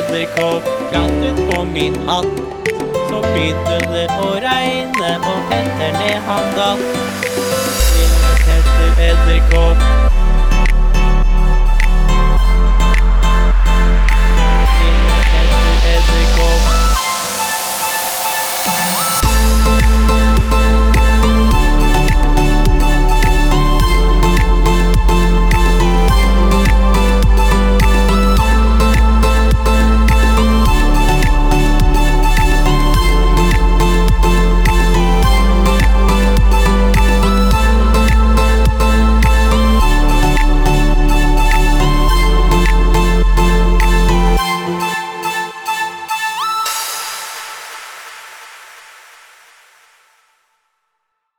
edderkopp klatret på min hatt. Så begynte det å regne, og etter ned han datt. Lille Petter Edderkopp